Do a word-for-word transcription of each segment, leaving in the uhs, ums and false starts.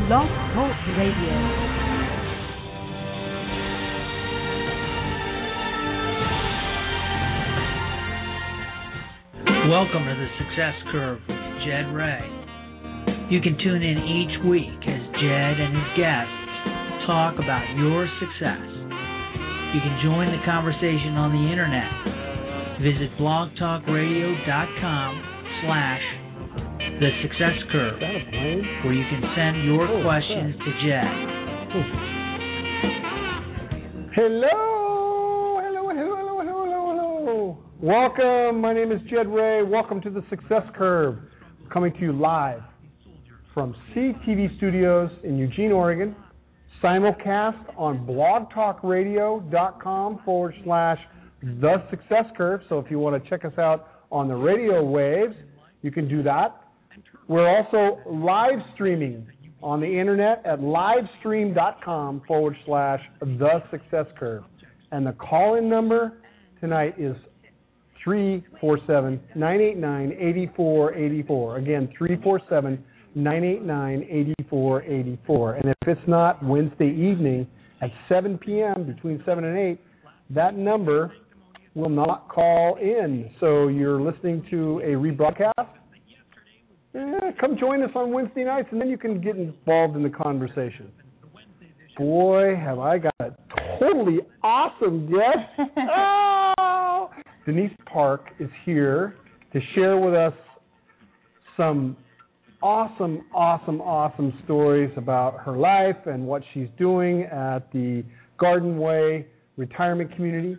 Blog Talk Radio. Welcome to the Success Curve with Jed Ray. You can tune in each week as Jed and his guests talk about your success. You can join the conversation on the internet. Visit blogtalkradio.com slash the Success Curve, where you can send your oh, questions to Jed. Hello, hello, hello, hello, hello, hello. Welcome. My name is Jed Ray. Welcome to the Success Curve. Coming to you live from C T V Studios in Eugene, Oregon. Simulcast on blogtalkradio.com forward slash the Success Curve. So if you want to check us out on the radio waves, you can do that. We're also live streaming on the internet at livestream.com forward slash the Success Curve. And the call-in number tonight is three four seven, nine eight nine, eight four eight four. Again, three four seven, nine eight nine, eight four eight four. And if it's not Wednesday evening at seven p.m., between seven and eight, that number will not call in. So you're listening to a rebroadcast? Eh, come join us on Wednesday nights, and then you can get involved in the conversation. Boy, have I got a totally awesome guest. Oh! Denise Park is here to share with us some awesome, awesome, awesome stories about her life and what she's doing at the Garden Way Retirement Community.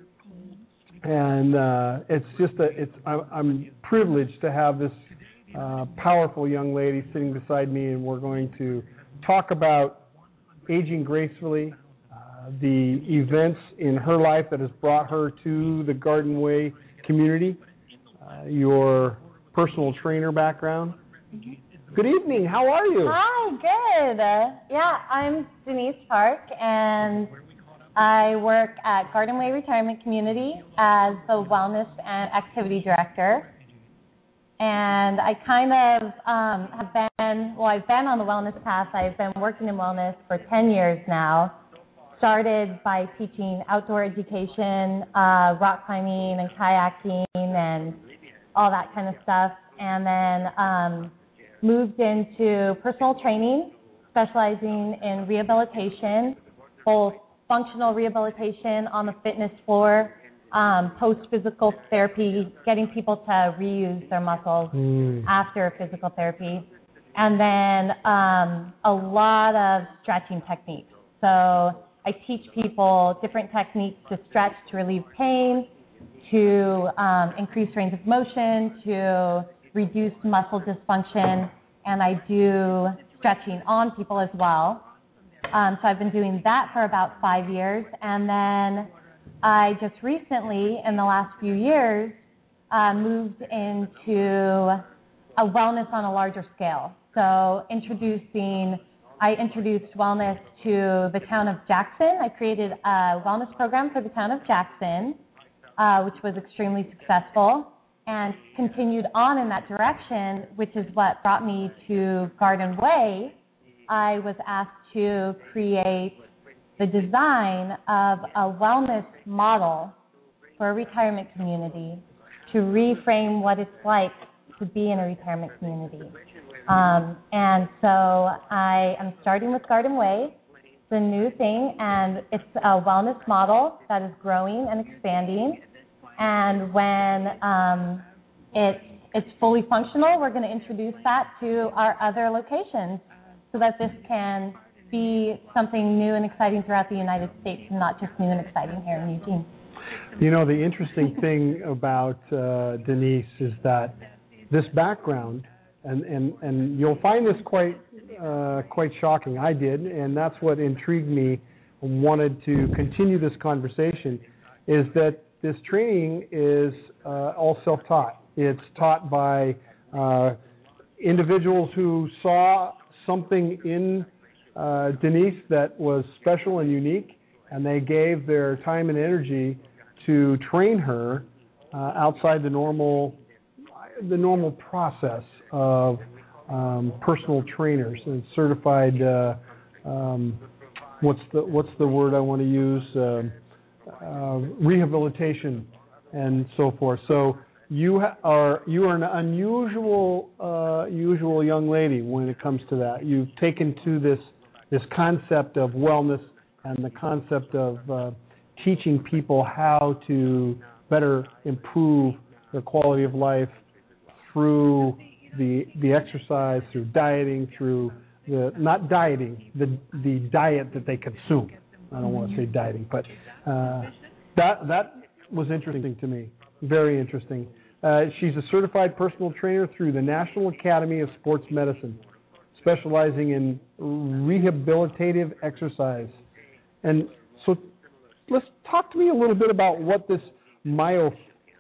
And uh, it's just a, it's I'm, I'm privileged to have this uh, powerful young lady sitting beside me, and we're going to talk about aging gracefully, uh, the events in her life that has brought her to the Garden Way community, uh, your personal trainer background. Good evening. How are you? Hi, good. Uh, yeah, I'm Denise Park, and I work at Garden Way Retirement Community as the Wellness and Activity Director. And I kind of um, have been, well, I've been on the wellness path. I've been working in wellness for ten years now. Started by teaching outdoor education, uh, rock climbing and kayaking and all that kind of stuff. And then um, moved into personal training, specializing in rehabilitation, both functional rehabilitation on the fitness floor, um, post-physical therapy, getting people to reuse their muscles mm. after physical therapy, and then um, a lot of stretching techniques. So I teach people different techniques to stretch to relieve pain, to um, increase range of motion, to reduce muscle dysfunction, and I do stretching on people as well. Um, so I've been doing that for about five years, and then I just recently, in the last few years, uh, moved into a wellness on a larger scale. So introducing, I introduced wellness to the town of Jackson. I created a wellness program for the town of Jackson, uh, which was extremely successful, and continued on in that direction, which is what brought me to Garden Way. I was asked to create the design of a wellness model for a retirement community to reframe what it's like to be in a retirement community. Um, and so I am starting with Garden Way. It's a new thing, and it's a wellness model that is growing and expanding. And when um, it's, it's fully functional, we're going to introduce that to our other locations so that this can be something new and exciting throughout the United States and not just new and exciting here in Eugene. You know, the interesting thing about uh, Denise is that this background, and, and, and you'll find this quite uh, quite shocking. I did, and that's what intrigued me and wanted to continue this conversation, is that this training is uh, all self-taught. It's taught by uh, individuals who saw something in uh, Denise that was special and unique, and they gave their time and energy to train her uh, outside the normal the normal process of um, personal trainers and certified. Uh, um, what's the what's the word I want to use? Um uh, rehabilitation and so forth. So you ha- are you are an unusual uh, usual young lady when it comes to that. You've taken to this this concept of wellness and the concept of uh, teaching people how to better improve their quality of life through the the exercise, through dieting, through the not dieting, the the diet that they consume. I don't want to say dieting, but uh, that that was interesting to me. Very interesting. Uh, she's a certified personal trainer through the National Academy of Sports Medicine, specializing in rehabilitative exercise. And so, let's talk to me a little bit about what this myofascial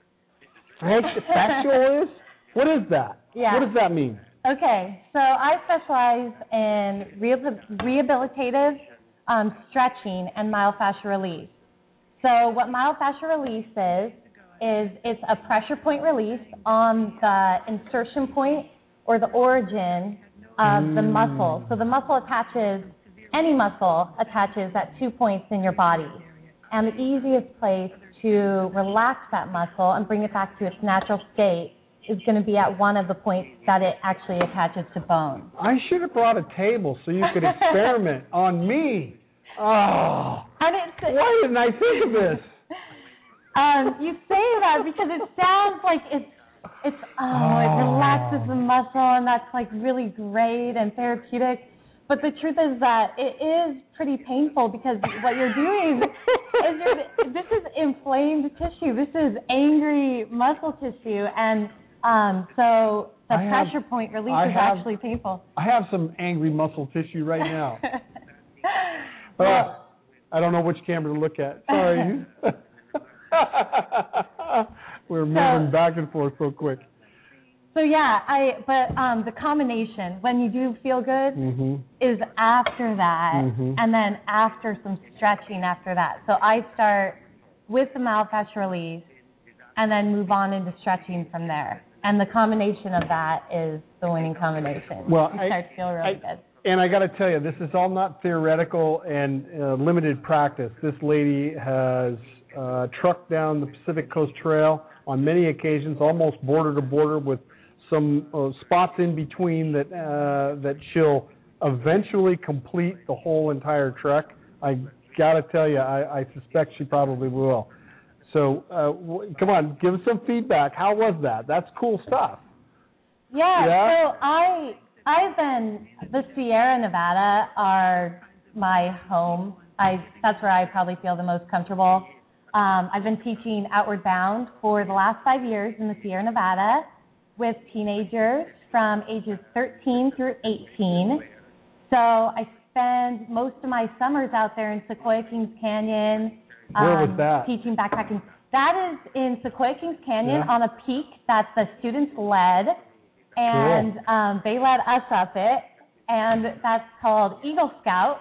is. What is that? Yeah. What does that mean? Okay, so I specialize in rehabilitative um, stretching and myofascial release. So what myofascial release is, is it's a pressure point release on the insertion point or the origin of mm. the muscle. So the muscle attaches, any muscle attaches at two points in your body. And the easiest place to relax that muscle and bring it back to its natural state is going to be at one of the points that it actually attaches to bone. I should have brought a table so you could experiment on me. Oh, and it's, why didn't I think of this? Um, you say that because it sounds like it's, it's oh, oh, it relaxes the muscle and that's like really great and therapeutic. But the truth is that it is pretty painful because what you're doing is you're, this is inflamed tissue. This is angry muscle tissue. And um, so the I pressure have, point release I is have, actually painful. I have some angry muscle tissue right now. Well, I don't know which camera to look at. Sorry. We're moving so, back and forth so quick. So yeah, I but um, the combination when you do feel good mm-hmm. is after that, mm-hmm. and then after some stretching after that. So I start with the myofascial release, and then move on into stretching from there. And the combination of that is the winning combination. Well, you I, start to feel really I, good. And I got to tell you, this is all not theoretical and uh, limited practice. This lady has uh, trucked down the Pacific Coast Trail on many occasions, almost border to border, with some uh, spots in between that uh, that she'll eventually complete the whole entire trek. I got to tell you, I, I suspect she probably will. So, uh, w- come on, give us some feedback. How was that? That's cool stuff. Yeah, yeah? so I, I've been, the Sierra Nevada are my home. I, that's where I probably feel the most comfortable. Um, I've been teaching Outward Bound for the last five years in the Sierra Nevada with teenagers from ages thirteen through eighteen. So I spend most of my summers out there in Sequoia Kings Canyon. Where um, was that? Teaching backpacking. That is in Sequoia Kings Canyon yeah. on a peak that the students led, and cool. um, they led us up it, and that's called Eagle Scout,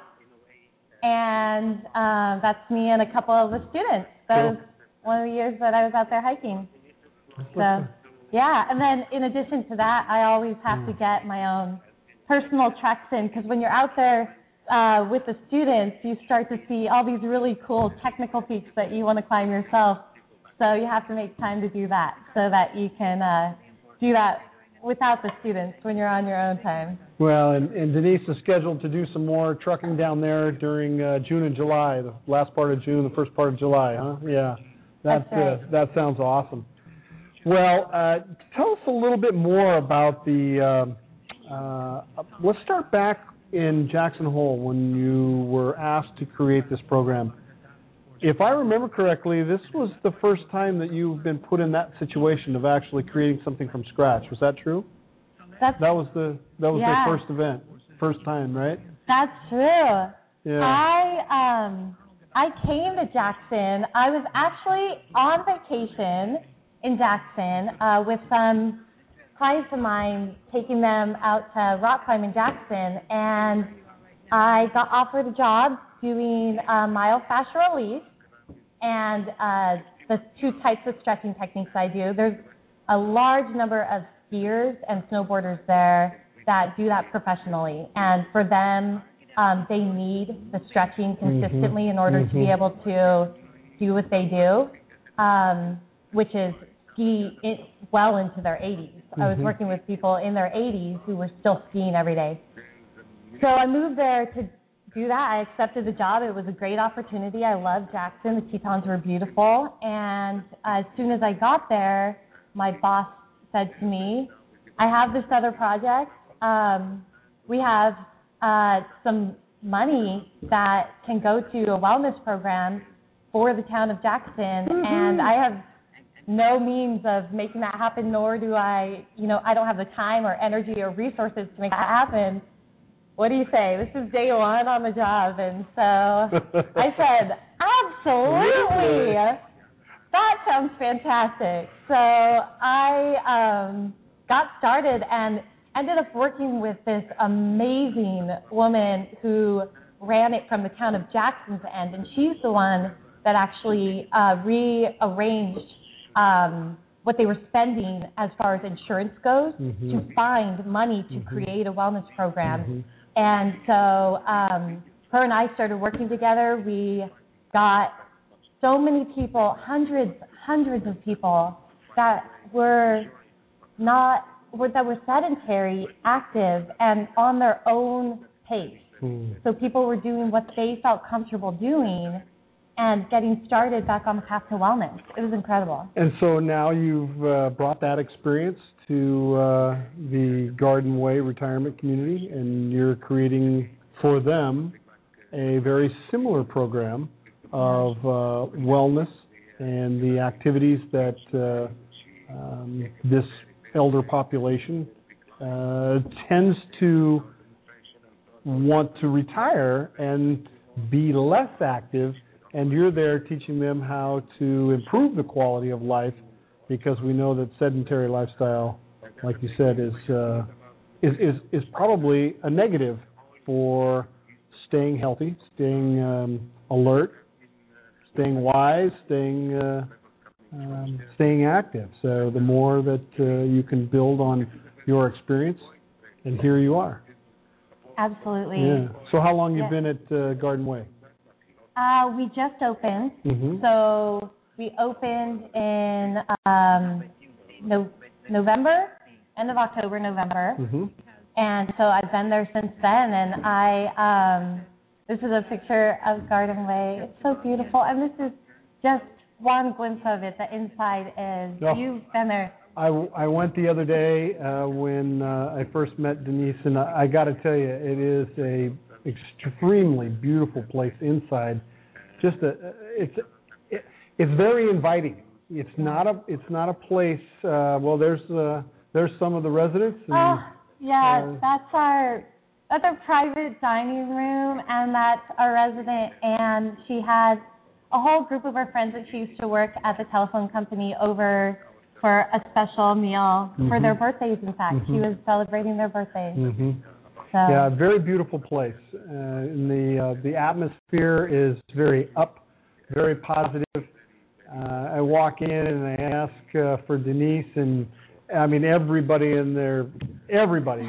and um, that's me and a couple of the students. That cool. was one of the years that I was out there hiking. So, yeah, and then in addition to that, I always have mm. to get my own personal treks in, because when you're out there uh, with the students, you start to see all these really cool technical peaks that you want to climb yourself. So you have to make time to do that so that you can uh, do that without the students when you're on your own time. Well, and, and Denise is scheduled to do some more trucking down there during uh, June and July, the last part of June, the first part of July, huh? Yeah, that's, that's right. uh, that sounds awesome. Well, uh, tell us a little bit more about the, uh, uh, let's start back in Jackson Hole when you were asked to create this program. If I remember correctly, this was the first time that you've been put in that situation of actually creating something from scratch. Was that true? That's, that was the that was yeah. the first event, first time, right? That's true. Yeah. I um I came to Jackson. I was actually on vacation in Jackson uh, with some clients of mine, taking them out to rock climb in Jackson, and I got offered a job doing uh, myofascial release and uh, the two types of stretching techniques I do. There's a large number of skiers and snowboarders there, that do that professionally. And for them, um, they need the stretching consistently mm-hmm. in order mm-hmm. to be able to do what they do, um, which is ski it well into their eighties. Mm-hmm. I was working with people in their eighties who were still skiing every day. So I moved there to do that. I accepted the job. It was a great opportunity. I loved Jackson. The Tetons were beautiful. And as soon as I got there, my boss said to me, I have this other project. Um, we have uh, some money that can go to a wellness program for the town of Jackson, mm-hmm. and I have no means of making that happen, nor do I, you know, I don't have the time or energy or resources to make that happen. What do you say? This is day one on the job. And so I said, absolutely. That sounds fantastic. So I um, got started and ended up working with this amazing woman who ran it from the town of Jackson's end. And she's the one that actually uh, rearranged um, what they were spending as far as insurance goes mm-hmm. to find money to mm-hmm. create a wellness program. Mm-hmm. And so um, her and I started working together. We got so many people, hundreds, hundreds of people that were not, were, that were sedentary, active, and on their own pace. Mm. So people were doing what they felt comfortable doing and getting started back on the path to wellness. It was incredible. And so now you've uh, brought that experience to uh, the Garden Way retirement community, and you're creating for them a very similar program of uh, wellness and the activities that uh, um, this elder population uh, tends to want to retire and be less active, and you're there teaching them how to improve the quality of life, because we know that sedentary lifestyle, like you said, is uh, is, is is probably a negative for staying healthy, staying um, alert, staying wise, staying uh, um, staying active. So the more that uh, you can build on your experience, and here you are. Absolutely. Yeah. So how long you yeah. been at uh, Garden Way? Uh, we just opened. Mm-hmm. So we opened in um, no, November, end of October, November. Mm-hmm. And so I've been there since then. And I, um, this is a picture of Garden Way. It's so beautiful. And this is just one glimpse of it. The inside is, oh, you've been there. I, I went the other day uh, when uh, I first met Denise, and I, I got to tell you, it is a extremely beautiful place inside. Just a, it's it, it's very inviting. It's not a it's not a place. Uh, well, there's uh, there's some of the residents. And, oh yeah, uh, that's our that's our private dining room, and that's our resident. And she had a whole group of her friends that she used to work at the telephone company over for a special meal mm-hmm. for their birthdays. In fact, mm-hmm. she was celebrating their birthdays. Mm-hmm. So. Yeah, very beautiful place. Uh, and the uh, the atmosphere is very up, very positive. Uh, I walk in and I ask uh, for Denise, and I mean everybody in there, everybody.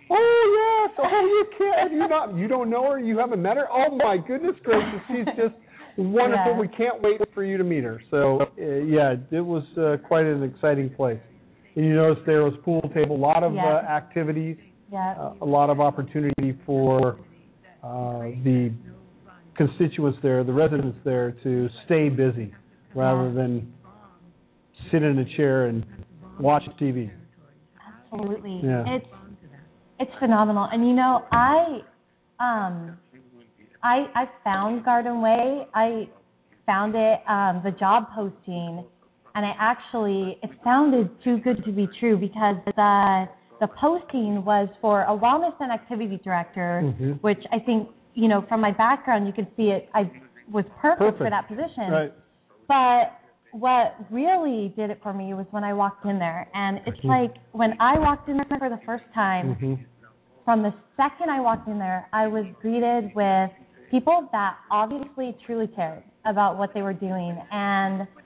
Oh yes, oh you can't, you not, you don't know her, you haven't met her. Oh my goodness gracious, she's just wonderful. Yeah. We can't wait for you to meet her. So uh, yeah, it was uh, quite an exciting place. And you notice there was pool table, a lot of yeah. uh, activities. Yeah. Uh, a lot of opportunity for uh, the constituents there, the residents there, to stay busy rather yeah. than sit in a chair and watch T V. Absolutely. Yeah. It's it's phenomenal. And you know, I um I I found Garden Way. I found it um, the job posting, and I actually it sounded too good to be true, because the The posting was for a wellness and activity director, mm-hmm. which I think, you know, from my background, you can see it, I was perfect, perfect. for that position. Right. But what really did it for me was when I walked in there. And it's mm-hmm. like when I walked in there for the first time, mm-hmm. from the second I walked in there, I was greeted with people that obviously truly cared about what they were doing. And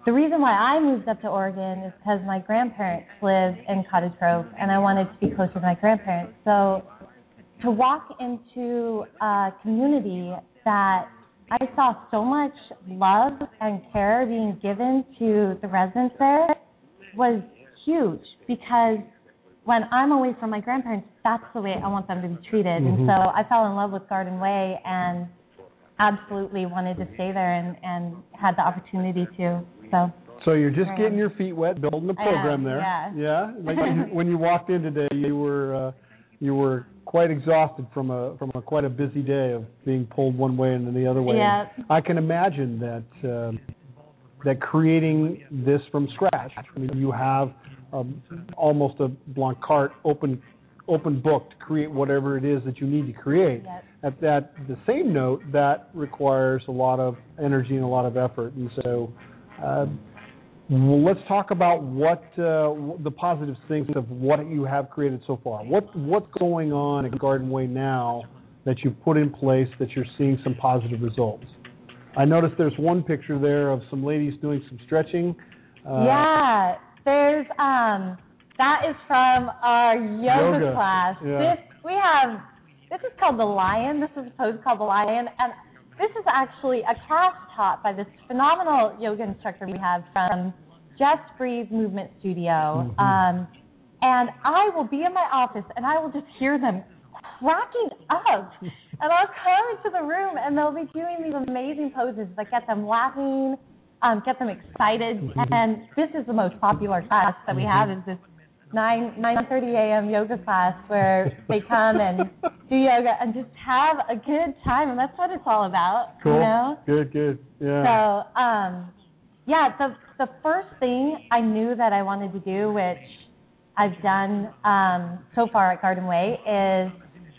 the reason why I moved up to Oregon is because my grandparents live in Cottage Grove, and I wanted to be closer to my grandparents. So to walk into a community that I saw so much love and care being given to the residents there was huge, because when I'm away from my grandparents, that's the way I want them to be treated. Mm-hmm. And so I fell in love with Garden Way and absolutely wanted to stay there and, and had the opportunity to. So So you're just getting your feet wet, building a program there. Yeah. Yeah. Like you, when you walked in today, you were uh, you were quite exhausted from a from a quite a busy day of being pulled one way and then the other way. Yeah. I can imagine that uh, that creating this from scratch. I mean, you have um, almost a blank carte, open open book to create whatever it is that you need to create. Yep. At that the same note, that requires a lot of energy and a lot of effort, and so. Uh, Well, let's talk about what uh, the positive things of what you have created so far. What what's going on at Garden Way now that you've put in place that you're seeing some positive results? I noticed there's one picture there of some ladies doing some stretching. Uh, yeah, there's um that is from our yoga, yoga. class. Yeah. This we have this is called the Lion. This is a pose called the Lion, and this is actually a class taught by this phenomenal yoga instructor we have from Just Breathe Movement Studio. Mm-hmm. Um, and I will be in my office, and I will just hear them cracking up. And I'll come into the room, and they'll be doing these amazing poses that get them laughing, um, get them excited. Mm-hmm. And this is the most popular class that we have, is this nine thirty a.m. yoga class where they come and do yoga and just have a good time, and that's what it's all about. Cool. You know? Good, good. Yeah. So, um, yeah, the the first thing I knew that I wanted to do, which I've done um, so far at Garden Way, is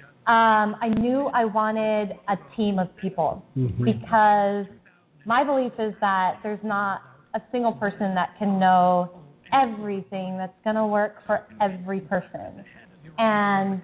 um, I knew I wanted a team of people, mm-hmm. because my belief is that there's not a single person that can know everything that's going to work for every person. And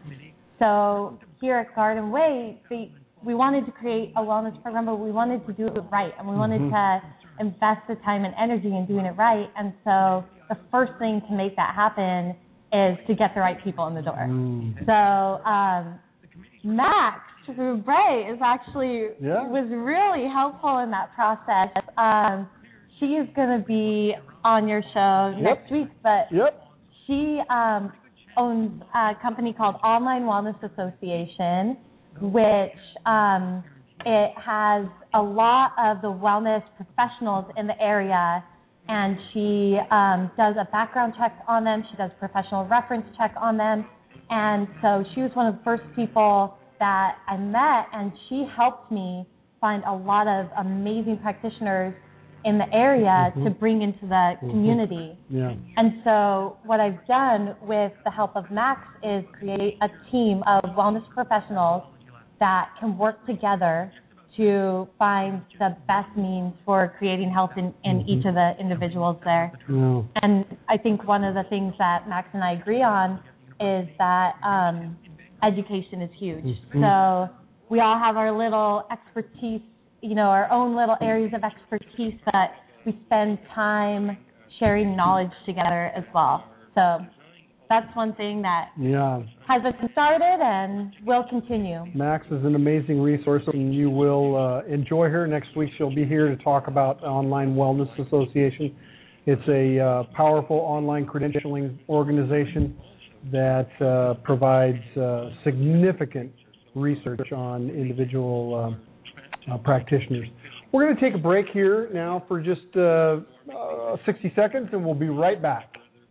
so here at Garden Way, the, we wanted to create a wellness program, but we wanted to do it right, and we wanted mm-hmm. to invest the time and energy in doing it right. And so the first thing to make that happen is to get the right people in the door. Mm. So um, Max Roubre is actually yeah. was really helpful in that process. Um, she is going to be on your show yep. next week, but yep. she um, owns a company called Online Wellness Association, which um, it has a lot of the wellness professionals in the area, and she um, does a background check on them. She does professional reference check on them, and so she was one of the first people that I met, and she helped me find a lot of amazing practitioners in the area mm-hmm. to bring into the mm-hmm. community. Yeah. And so what I've done with the help of Max is create a team of wellness professionals that can work together to find the best means for creating health in, in mm-hmm. each of the individuals there. Yeah. And I think one of the things that Max and I agree on is that um, education is huge. Mm-hmm. So we all have our little expertise, you know, our own little areas of expertise, that we spend time sharing knowledge together as well. So that's one thing that yeah. has been started and will continue. Max is an amazing resource, and you will uh, enjoy her. Next week she'll be here to talk about Online Wellness Association. It's a uh, powerful online credentialing organization that uh, provides uh, significant research on individual uh, uh, practitioners. We're going to take a break here now for just uh, uh, sixty seconds, and we'll be right back.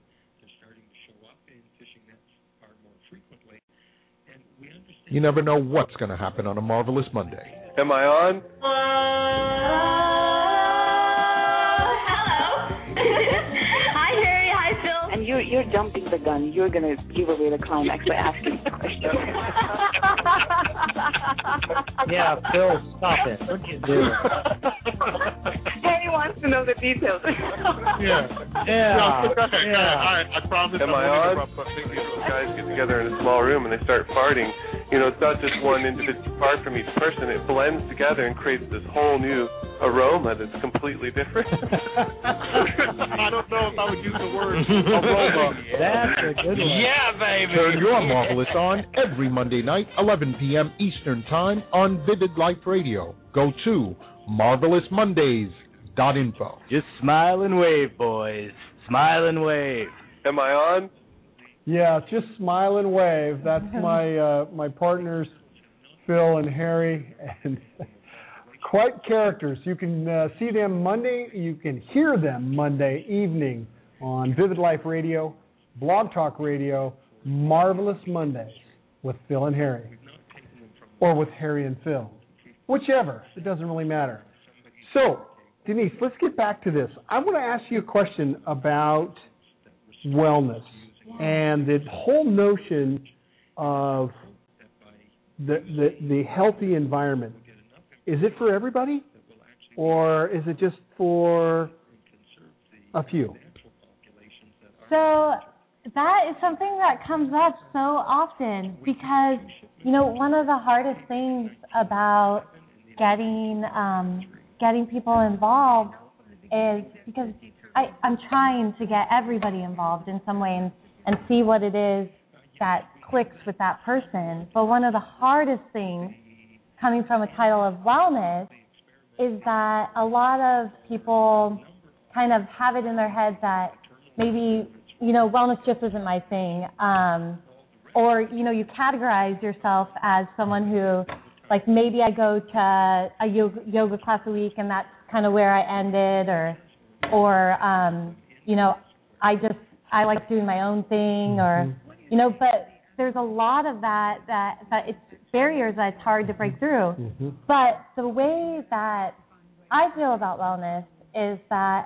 You never know what's going to happen on a Marvelous Monday. Am I on? Uh, hello. Hi, Harry. Hi, Phil. And you're, you're jumping the gun. You're going to give away the climax by asking the question. Yeah, Phil, stop it. What'd you do? Harry wants to know the details. yeah. Yeah. yeah. yeah. All right, I promise. Am I on? These guys get together in a small room and they start farting. You know, it's not just one individual part from each person. It blends together and creates this whole new aroma that's completely different. I don't know if I would use the word aroma. That's a good one. Yeah, baby. Turn your Marvelous on every Monday night, eleven p.m. Eastern Time on Vivid Life Radio. Go to marvelous mondays dot info. Just smile and wave, boys. Smile and wave. Am I on? Yeah, just smile and wave. That's my uh, my partners, Phil and Harry, and quite characters. You can uh, see them Monday. You can hear them Monday evening on Vivid Life Radio, Blog Talk Radio, Marvelous Mondays with Phil and Harry, or with Harry and Phil, whichever. It doesn't really matter. So, Denise, let's get back to this. I want to ask you a question about wellness and the whole notion of the, the the healthy environment. Is it for everybody, or is it just for a few? So that is something that comes up so often because, you know, one of the hardest things about getting um, getting people involved is because I, I'm trying to get everybody involved in some way and, and see what it is that clicks with that person. But one of the hardest things coming from a title of wellness is that a lot of people kind of have it in their head that maybe, you know, wellness just isn't my thing. Um, or, you know, you categorize yourself as someone who, like, maybe I go to a yoga, yoga class a week and that's kind of where I ended, or, or um, you know, I just, I like doing my own thing, or, you know, but there's a lot of that, that, that it's barriers that it's hard to break through. Mm-hmm. But the way that I feel about wellness is that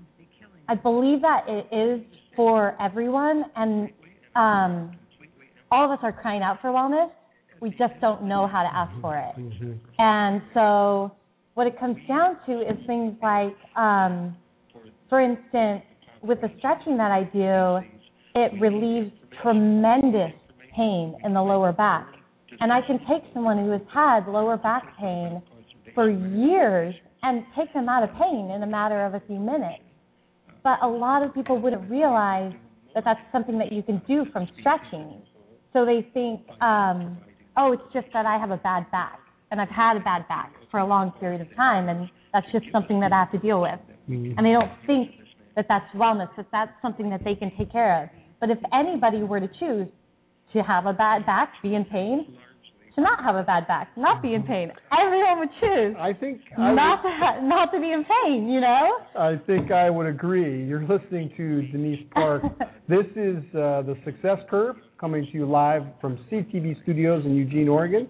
I believe that it is for everyone, and um, all of us are crying out for wellness. We just don't know how to ask for it. Mm-hmm. And so what it comes down to is things like, um, for instance, with the stretching that I do, it relieves tremendous pain in the lower back. And I can take someone who has had lower back pain for years and take them out of pain in a matter of a few minutes. But a lot of people wouldn't realize that that's something that you can do from stretching. So they think, um, oh, it's just that I have a bad back, and I've had a bad back for a long period of time, and that's just something that I have to deal with. Mm-hmm. And they don't think that that's wellness, that that's something that they can take care of. But if anybody were to choose to have a bad back, be in pain, to not have a bad back, not be in pain, everyone would choose I think I not, would, to ha- not to be in pain, you know? I think I would agree. You're listening to Denise Park. This is uh, The Success Curve, coming to you live from C T V Studios in Eugene, Oregon.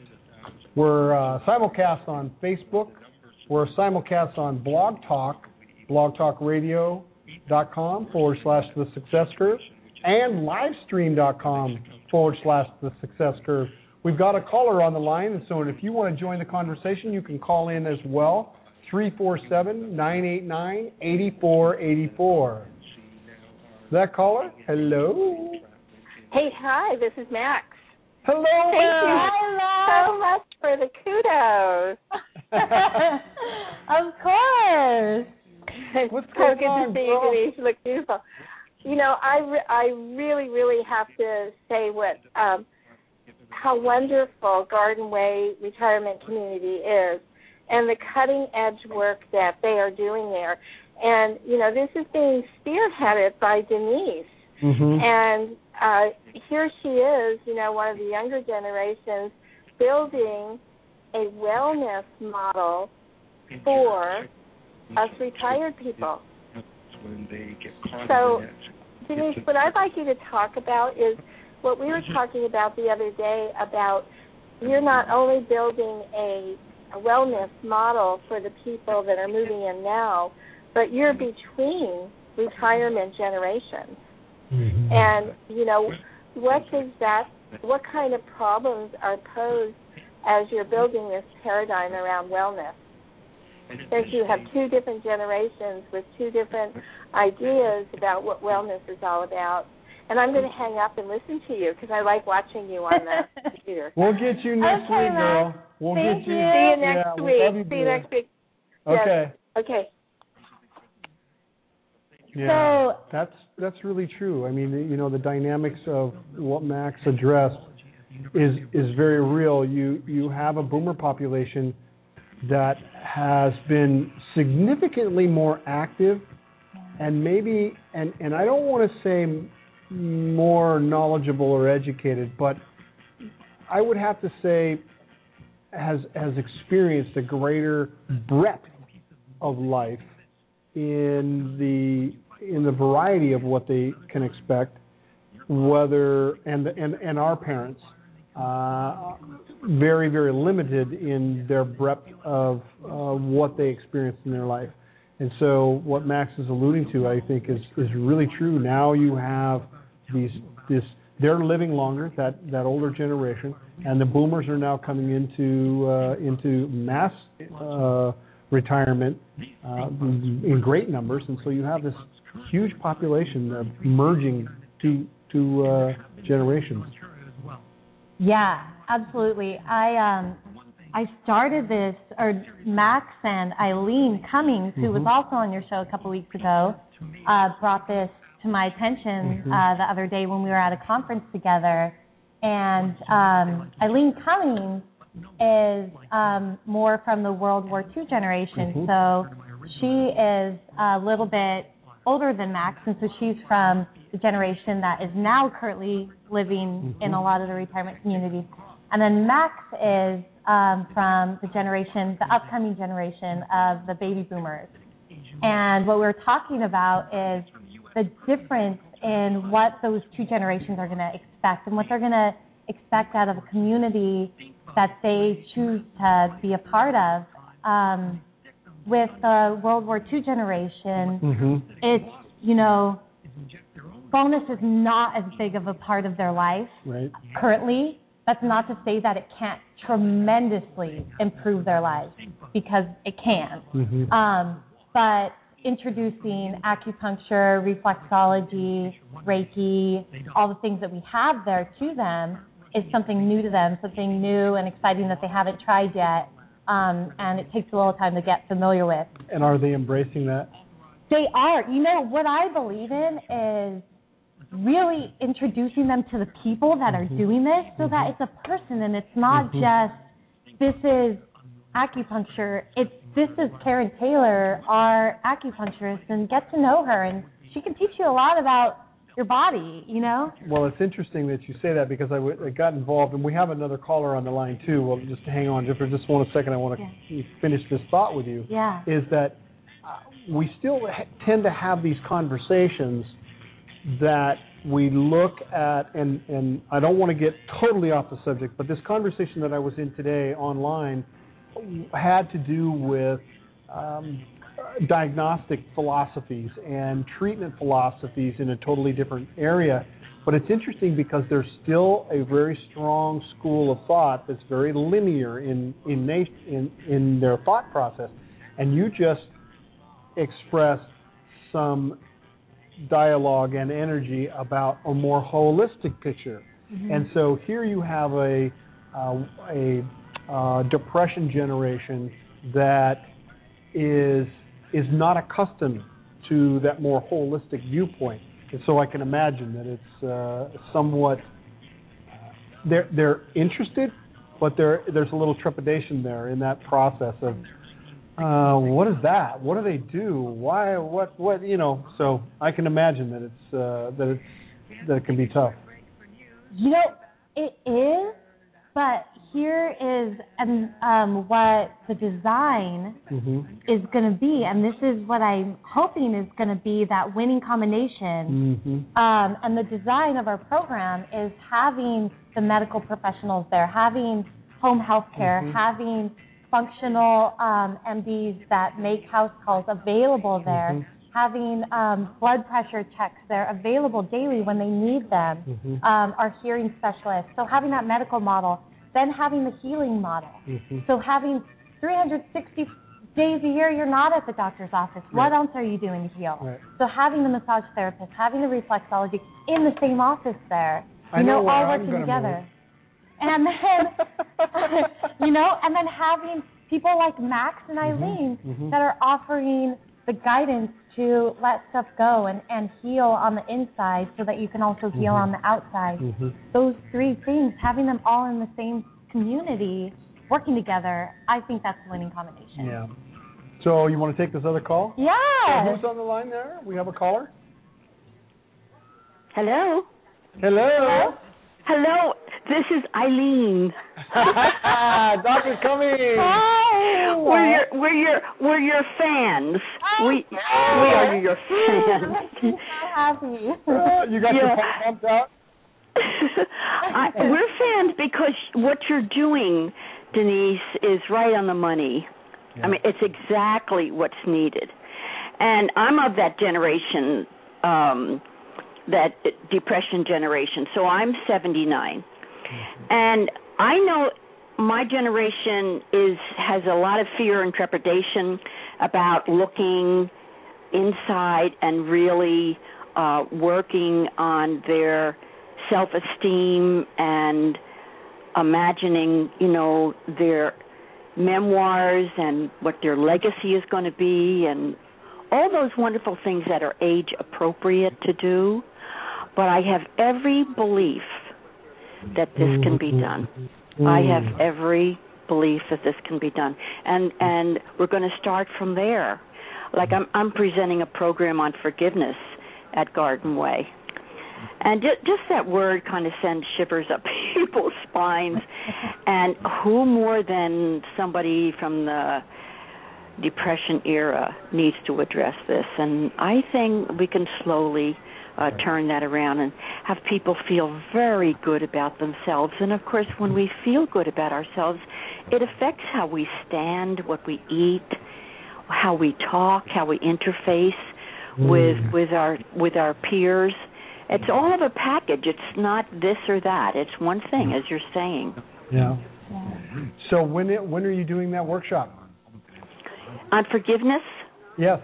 We're uh, simulcast on Facebook. We're simulcast on Blog Talk, blogtalkradio.com forward slash The Success Curve, and livestream.com forward slash The Success Curve. We've got a caller on the line, and so if you want to join the conversation, you can call in as well, three four seven, nine eight nine, eight four eight four. That caller, hello. Hey, hi, this is Max. Hello, Thank Max. you so much for the kudos. Of course. What's so going good on, to see bro? you, Denise. You look beautiful. You know, I, re- I really, really have to say what um, how wonderful Garden Way Retirement Community is, and the cutting-edge work that they are doing there. And, you know, this is being spearheaded by Denise. Mm-hmm. And uh, here she is, you know, one of the younger generations, building a wellness model for us retired people. So, Denise, what I'd like you to talk about is what we were talking about the other day about you're not only building a, a wellness model for the people that are moving in now, but you're between retirement generations. Mm-hmm. And, you know, what does that, what kind of problems are posed as you're building this paradigm around wellness? Since you have two different generations with two different ideas about what wellness is all about. And I'm going to hang up and listen to you because I like watching you on the computer. We'll get you next okay, week, girl. We'll Thank get you. you. See you next yeah, week. we'll See you next week. Okay. Yes. Okay. Yeah, So- that's that's really true. I mean, you know, the dynamics of what Max addressed is is very real. You you have a boomer population that has been significantly more active, and maybe and and I don't want to say more knowledgeable or educated, but I would have to say has has experienced a greater breadth of life in the in the variety of what they can expect, whether and and and our parents uh, very very limited in their breadth of uh, what they experienced in their life. And so what Max is alluding to, I think, is is really true. Now you have these this they're living longer, that that older generation, and the boomers are now coming into uh, into mass uh, retirement uh, in great numbers, and so you have this huge population of merging two two uh, generations. Yeah, absolutely. I um I started this, or Max and Eileen Cummings, who Mm-hmm. was also on your show a couple weeks ago, uh, brought this to my attention Mm-hmm. uh, the other day when we were at a conference together. And um, Eileen Cummings is um, more from the World War Two generation, Mm-hmm. so she is a little bit older than Max, and so she's from the generation that is now currently living in a lot of the retirement communities. And then Max is um, from the generation, the upcoming generation of the baby boomers. And what we're talking about is the difference in what those two generations are going to expect and what they're going to expect out of a community that they choose to be a part of. Um, with the World War Two generation, Mm-hmm. it's, you know, bonus is not as big of a part of their life Right. currently. That's not to say that it can't tremendously improve their lives, because it can. Mm-hmm. Um, but introducing acupuncture, reflexology, Reiki, all the things that we have there to them is something new to them, something new and exciting that they haven't tried yet, um, and it takes a little time to get familiar with. And are they embracing that? They are. You know, what I believe in is really introducing them to the people that are doing this, so that it's a person and it's not just, this is acupuncture. It's, this is Karen Taylor, our acupuncturist, and get to know her, and she can teach you a lot about your body, you know? Well, it's interesting that you say that, because I, w- I got involved, and we have another caller on the line too. Well, just hang on just for just one second. I want to Yeah. finish this thought with you. Yeah. Is that uh, we still ha- tend to have these conversations that we look at, and, and I don't want to get totally off the subject, but this conversation that I was in today online had to do with um, diagnostic philosophies and treatment philosophies in a totally different area. But it's interesting because there's still a very strong school of thought that's very linear in in in, in their thought process. And you just expressed some dialogue and energy about a more holistic picture. Mm-hmm. And so here you have a uh, a uh, depression generation that is is not accustomed to that more holistic viewpoint. And so I can imagine that it's uh, somewhat, they're, they're interested, but there there's a little trepidation there in that process of, uh, what is that? What do they do? Why, what, what, you know, so I can imagine that it's, uh, that it's, that it can be tough. You know, it is, but here is um, um, what the design mm-hmm. is going to be, and this is what I'm hoping is going to be that winning combination. Mm-hmm. Um, and the design of our program is having the medical professionals there, having home health care, mm-hmm. having functional um, M Ds that make house calls available there, mm-hmm. having um, blood pressure checks there available daily when they need them, mm-hmm. um, our hearing specialists. So having that medical model, then having the healing model. Mm-hmm. So having three hundred sixty days a year you're not at the doctor's office. Right. What else are you doing to heal? Right. So having the massage therapist, having the reflexology in the same office there, you I know, know, all where I'm working gonna together. move. And then, you know, and then having people like Max and Eileen mm-hmm. Mm-hmm. that are offering the guidance to let stuff go and, and heal on the inside so that you can also heal mm-hmm. on the outside. Mm-hmm. Those three things, having them all in the same community, working together, I think that's a winning combination. Yeah. So you want to take this other call? Yes. So who's on the line there? We have a caller? Hello? Hello? Hello? Hello, this is Eileen. Doctor Cummings. Hi. We're your we're your we're your fans. Oh, we we are your fans. I'm so happy. Uh, you got yeah. your pump out? I, we're fans because what you're doing, Denise, is right on the money. Yeah. I mean, it's exactly what's needed. And I'm of that generation, um, that depression generation. So I'm seventy-nine. Mm-hmm. And I know my generation is has a lot of fear and trepidation about looking inside and really uh, working on their self-esteem and imagining, you know, their memoirs and what their legacy is going to be and all those wonderful things that are age appropriate to do. But I have every belief that this can be done. I have every belief that this can be done. And and we're going to start from there. Like I'm I'm presenting a program on forgiveness at Garden Way. And just, just that word kind of sends shivers up people's spines. And who more than somebody from the Depression era needs to address this? And I think we can slowly uh, turn that around and have people feel very good about themselves. And, of course, when we feel good about ourselves, it affects how we stand, what we eat, how we talk, how we interface mm. with with our with our peers. It's all of a package. It's not this or that. It's one thing, as you're saying. Yeah. So when it, when are you doing that workshop? On forgiveness? Yes.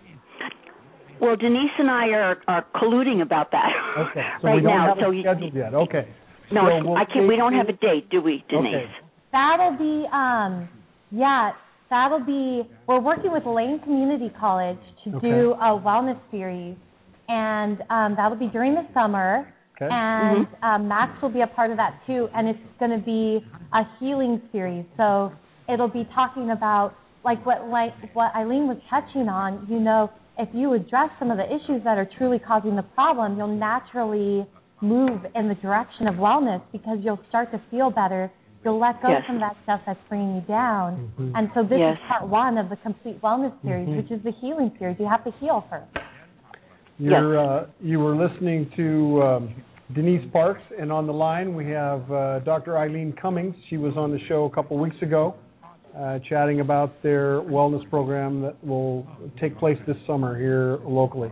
Well, Denise and I are, are colluding about that okay. So right we don't now. Have so it scheduled you, yet. Okay. No, so we'll I can't. We don't have a date, do we, Denise? Okay. That'll be um, yeah. That'll be. We're working with Lane Community College to okay. do a wellness series, and um, that'll be during the summer. Okay. And mm-hmm. um, Max will be a part of that too, and it's going to be a healing series. So it'll be talking about like what like what Eileen was touching on. You know, if you address some of the issues that are truly causing the problem, you'll naturally move in the direction of wellness because you'll start to feel better. You'll let go yes. from that stuff that's bringing you down. Mm-hmm. And so this yes. is part one of the complete wellness series, mm-hmm. which is the healing series. You have to heal first. You're, yes. uh, you were listening to um, Denise Parks, and on the line we have uh, Doctor Eileen Cummings. She was on the show a couple weeks ago uh, chatting about their wellness program that will take place this summer here locally.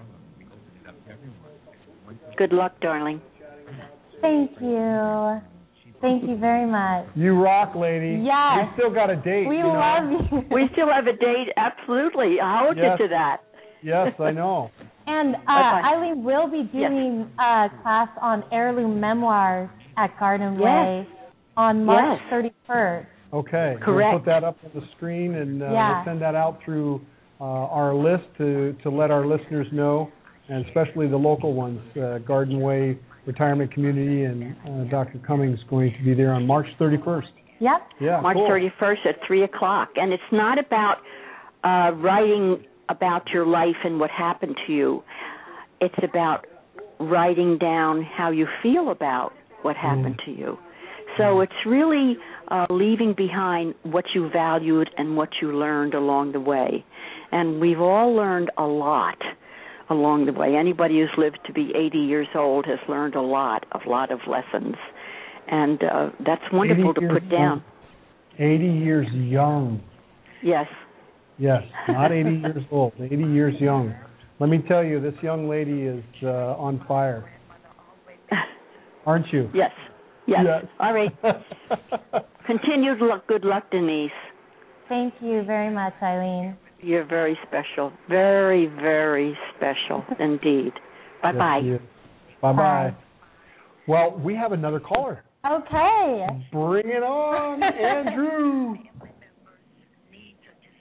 Good luck, darling. Thank you. Thank you very much. You rock, lady. Yes. We still got a date. We you know? love you. We still have a date, absolutely. I'll hold yes. you to that. Yes, I know. And uh, Eileen will be doing a yes. uh, class on heirloom memoirs at Garden Way yes. on March yes. thirty-first. Okay. Correct. We'll put that up on the screen, and uh, yeah. we'll send that out through uh, our list to, to let our listeners know, and especially the local ones, uh, Garden Way Retirement Community, and uh, Doctor Cummings going to be there on March thirty-first. Yep. Yeah, March cool. thirty-first at three o'clock. And it's not about uh, writing about your life and what happened to you. It's about writing down how you feel about what happened mm. to you. So it's really uh, leaving behind what you valued and what you learned along the way. And we've all learned a lot along the way. Anybody who's lived to be eighty years old has learned a lot, a lot of lessons. And uh, that's wonderful to put down. eighty years young. Yes. Yes, not eighty years old, eighty years young. Let me tell you, this young lady is uh, on fire. Aren't you? Yes. Yes. yes. All right. Continued luck. Good luck, Denise. Thank you very much, Eileen. You're very special. Very, very special indeed. Bye-bye. Yes, Bye-bye. Bye. Well, we have another caller. Okay. Bring it on, Andrew.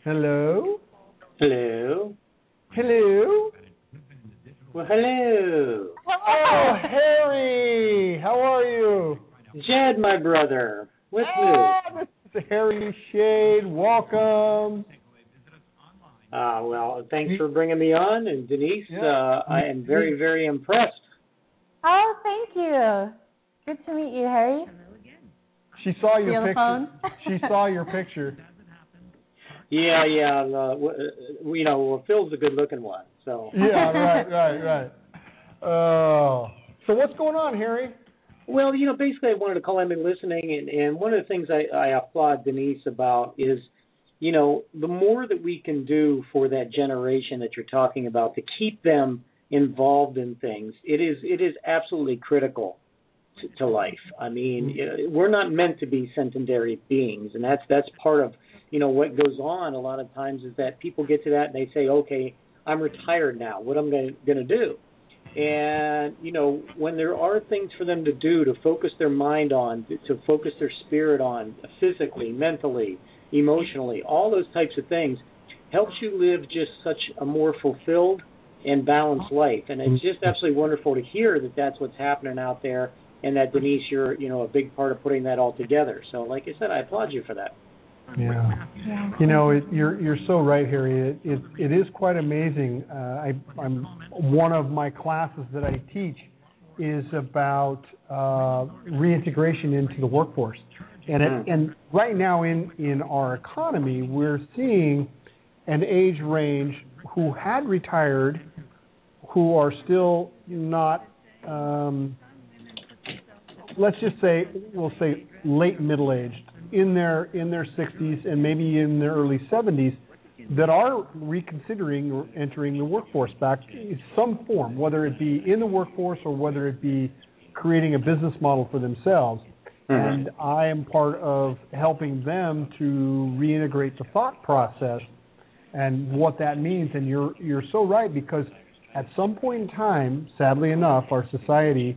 Hello? Hello? Hello? Well, hello. Oh, Harry! How are you? Jed, my brother. What's oh, this? This is Harry Shade. Welcome. Uh, well, thanks for bringing me on. And Denise, yeah. uh, I am very, very impressed. Oh, thank you. Good to meet you, Harry. She saw your picture. Phone? She saw your picture. Yeah, yeah. Uh, you know, Phil's a good-looking one. So. Yeah, right, right, right. Oh. Uh, so what's going on, Harry? Well, you know, basically I wanted to call in and listening, and, and one of the things I, I applaud Denise about is, you know, the more that we can do for that generation that you're talking about to keep them involved in things, it is it is absolutely critical to, to life. I mean, mm-hmm. we're not meant to be sedentary beings, and that's that's part of, you know, what goes on a lot of times is that people get to that and they say, okay, I'm retired now. What am I going to do? And, you know, when there are things for them to do, to focus their mind on, to focus their spirit on, physically, mentally, emotionally, all those types of things, helps you live just such a more fulfilled and balanced life. And it's just absolutely wonderful to hear that that's what's happening out there, and that, Denise, you're, you know, a big part of putting that all together. So, like I said, I applaud you for that. Yeah, you know, it, you're you're so right, Harry. It it, it is quite amazing. Uh, I, I'm one of my classes that I teach is about uh, reintegration into the workforce, and it, and right now in, in our economy, we're seeing an age range who had retired, who are still not. Um, let's just say we'll say late middle aged. in their in their sixties and maybe in their early seventies that are reconsidering or entering the workforce back in some form, whether it be in the workforce or whether it be creating a business model for themselves. Mm-hmm. And I am part of helping them to reintegrate the thought process and what that means. And you're you're so right, because at some point in time, sadly enough, our society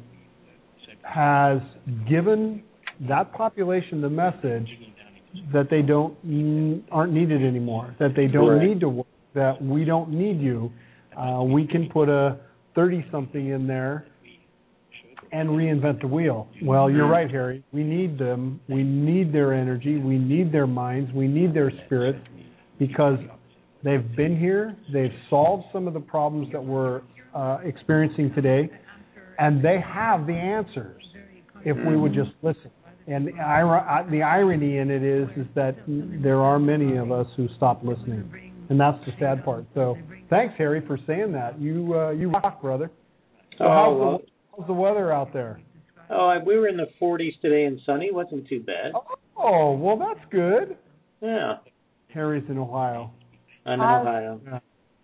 has given that population the message that they don't aren't needed anymore, that they don't right. need to work, that we don't need you. Uh, we can put a thirty-something in there and reinvent the wheel. Well, you're right, Harry. We need them. We need their energy. We need their minds. We need their spirits, because they've been here. They've solved some of the problems that we're uh, experiencing today, and they have the answers if we would just listen. And the, the irony in it is, is that there are many of us who stop listening, and that's the sad part. So, thanks, Harry, for saying that. You uh, you rock, brother. So, oh, how's, well, the, how's the weather out there? Oh, we were in the forties today and sunny. Wasn't too bad. Oh, well, that's good. Yeah. Harry's in Ohio. I'm in Ohio. Yeah.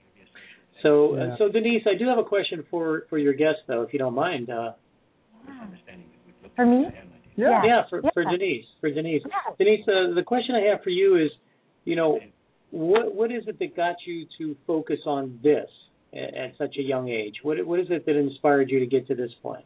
So, yeah. Uh, so Denise, I do have a question for, for your guest, though, if you don't mind. Uh, for me? Yeah, yeah, for, yeah. for Denise, for Denise. Yeah. Denise, uh, the question I have for you is, you know, what what is it that got you to focus on this at, at such a young age? What what is it that inspired you to get to this point?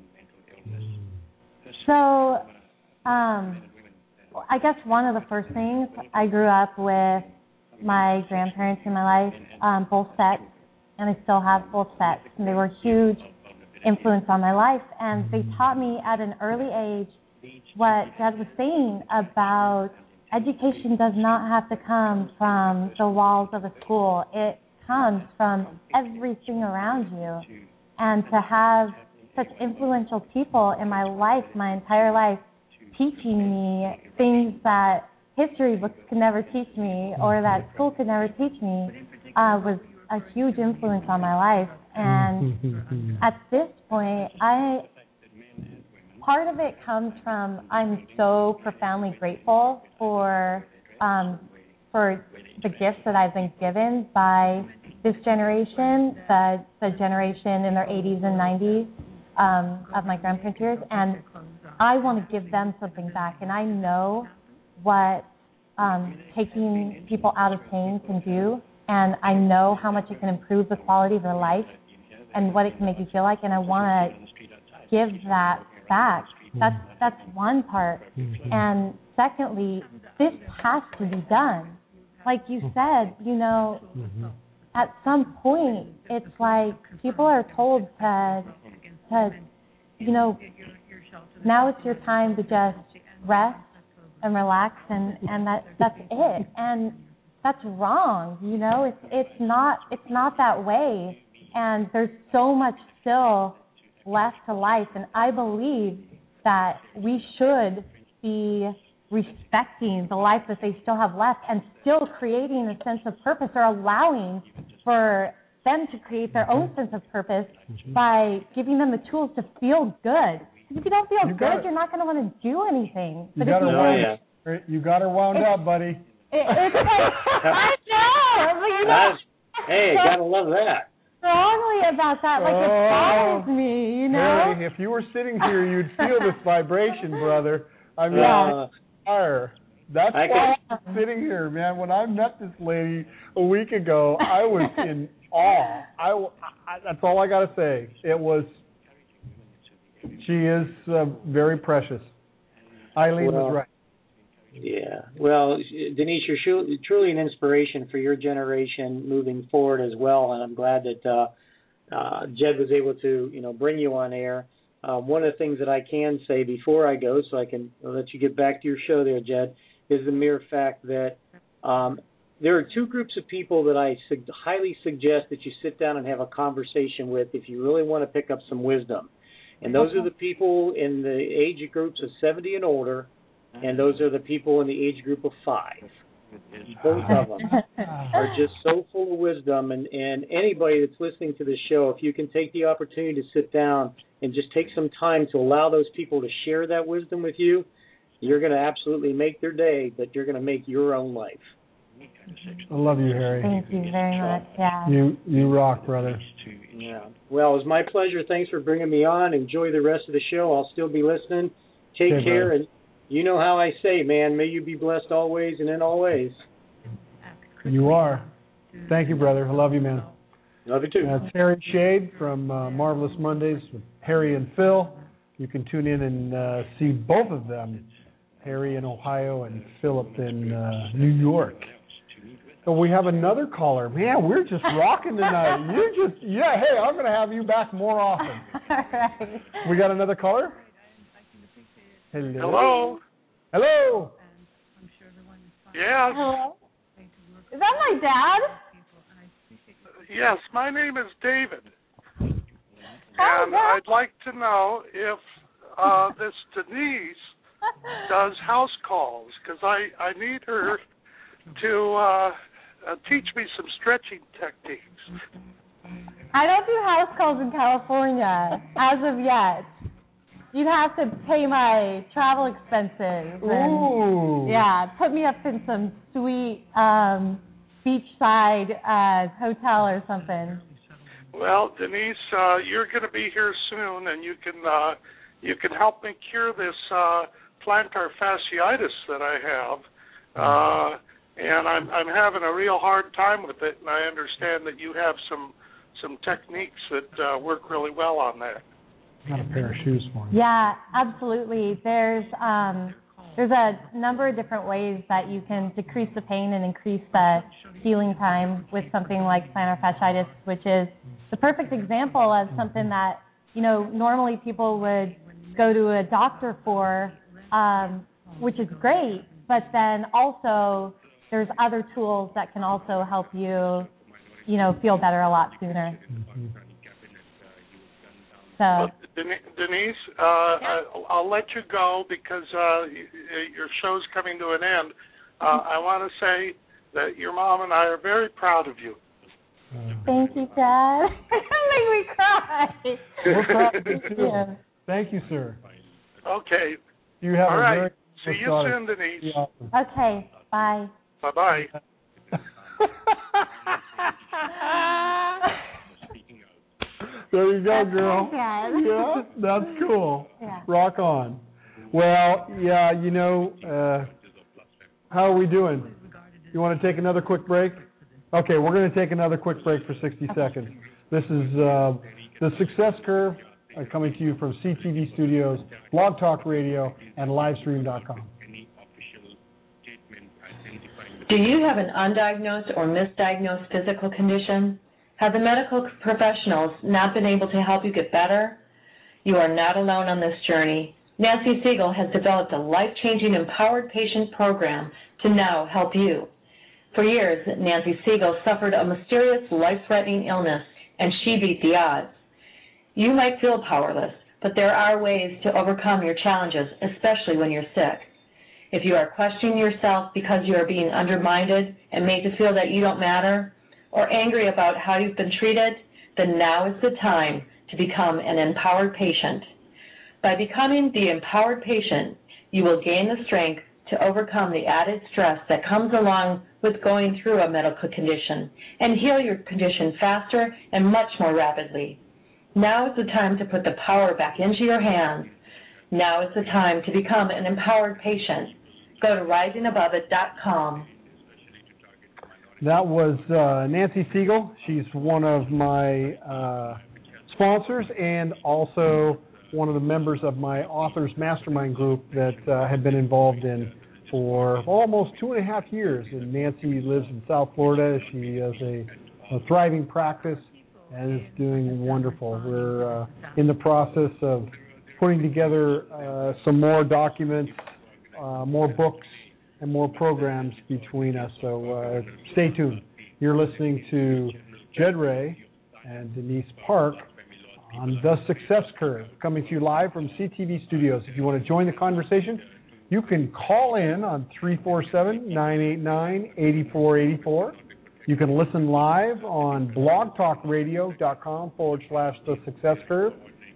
So, um, I guess one of the first things, I grew up with my grandparents in my life, um, both sets, and I still have both sets, and they were huge influence on my life, and they taught me at an early age what Dad was saying about education does not have to come from the walls of a school. It comes from everything around you. And to have such influential people in my life, my entire life, teaching me things that history books could never teach me or that school could never teach me uh, was a huge influence on my life. And at this point, I part of it comes from I'm so profoundly grateful for um, for the gifts that I've been given by this generation, the the generation in their eighties and nineties um, of my grandparents' years, and I want to give them something back. And I know what um, taking people out of pain can do, and I know how much it can improve the quality of their life and what it can make you feel like, and I want to give that back. That's that's one part. Mm-hmm. And secondly, this has to be done. like you said, you know, mm-hmm. at some point, it's like people are told to, to, you know, now it's your time to just rest and relax, and, and that that's it. And that's wrong, you know. It's it's not it's not that way. And there's so much still left to life, and I believe that we should be respecting the life that they still have left and still creating a sense of purpose, or allowing for them to create their own sense of purpose mm-hmm. by giving them the tools to feel good. If you don't feel you good, you're not going to want to do anything. You but got if her you wound, yeah. you got her wound up, buddy. It, it's like, I know, but you know. Hey, so gotta love that. Strongly about that, like oh, it bothers me, you know. Hey, if you were sitting here, you'd feel this vibration, brother. I mean, yeah. fire. That's I why can... I'm sitting here, man. When I met this lady a week ago, I was in awe. I, I, that's all I got to say. It was, she is uh, very precious. Eileen well, was right. Yeah. Well, Denise, you're truly an inspiration for your generation moving forward as well, and I'm glad that uh, uh, Jed was able to, you know, bring you on air. Uh, one of the things that I can say before I go, so I can let you get back to your show there, Jed, is the mere fact that um, there are two groups of people that I su- highly suggest that you sit down and have a conversation with if you really want to pick up some wisdom. And those are the people in the age groups of seventy and older, and those are the people in the age group of five. Both of them are just so full of wisdom, and, and anybody that's listening to this show, if you can take the opportunity to sit down and just take some time to allow those people to share that wisdom with you, you're going to absolutely make their day, but you're going to make your own life. I love you, Harry. Thank you very much. Yeah. You you rock, brother. Yeah. Well, it was my pleasure. Thanks for bringing me on. Enjoy the rest of the show. I'll still be listening. Take okay, care, brother. And you know how I say, man, may you be blessed always and in all ways. You are. Thank you, brother. I love you, man. Love you, too. That's Harry Shade from uh, Marvelous Mondays with Harry and Phil. You can tune in and uh, see both of them, Harry in Ohio and Philip in uh, New York. So we have another caller. Man, we're just rocking tonight. You're just, yeah, hey, I'm going to have you back more often. All right. We got another caller? Hello. Hello. Hello. Yes. Hello. Is that my dad? Yes, my name is David. Oh, and I'd like to know if uh, this Denise does house calls, because I, I need her to uh, uh, teach me some stretching techniques. I don't do house calls in California as of yet. You'd have to pay my travel expenses. And, Ooh. yeah, put me up in some sweet um, beachside uh, hotel or something. Well, Denise, uh, you're going to be here soon, and you can uh, you can help me cure this uh, plantar fasciitis that I have. Uh, and I'm I'm having a real hard time with it, and I understand that you have some some techniques that uh, work really well on that. Got a pair of shoes for me. Yeah, absolutely. There's um, there's a number of different ways that you can decrease the pain and increase the healing time with something like plantar fasciitis, which is the perfect example of something that, you know, normally people would go to a doctor for, um, which is great, but then also there's other tools that can also help you, you know, feel better a lot sooner. Mm-hmm. So. Well, Denise, uh, I'll, I'll let you go because uh, your show's coming to an end. Uh, I want to say that your mom and I are very proud of you. Thank you, Dad. Make me cry. We're proud of you, too. Thank you, sir. Okay. You have All a right. very See you soon, Denise. Awesome. Okay. Bye. Bye-bye. There you go, That's girl. Yeah, that's cool. Yeah. Rock on. Well, yeah, you know, uh, how are we doing? You want to take another quick break? Okay, we're going to take another quick break for sixty seconds. This is uh, The Success Curve, uh, coming to you from C T V Studios, Blog Talk Radio, and Livestream dot com. Do you have an undiagnosed or misdiagnosed physical condition? Have the medical professionals not been able to help you get better? You are not alone on this journey. Nancy Siegel has developed a life-changing empowered patient program to now help you. For years, Nancy Siegel suffered a mysterious life-threatening illness, and she beat the odds. You might feel powerless, but there are ways to overcome your challenges, especially when you're sick. If you are questioning yourself because you are being undermined and made to feel that you don't matter, or angry about how you've been treated, then now is the time to become an empowered patient. By becoming the empowered patient, you will gain the strength to overcome the added stress that comes along with going through a medical condition and heal your condition faster and much more rapidly. Now is the time to put the power back into your hands. Now is the time to become an empowered patient. Go to rising above it dot com. That was uh, Nancy Siegel. She's one of my uh, sponsors and also one of the members of my authors mastermind group that uh, have been involved in for almost two and a half years. And Nancy lives in South Florida. She has a, a thriving practice and is doing wonderful. We're uh, in the process of putting together uh, some more documents, uh, more books, and more programs between us. So uh, stay tuned. You're listening to Jed Ray and Denise Park on The Success Curve, coming to you live from C T V Studios. If you want to join the conversation, you can call in on three four seven, nine eight nine, eight four eight four. You can listen live on blogtalkradio.com forward slash The Success Curve.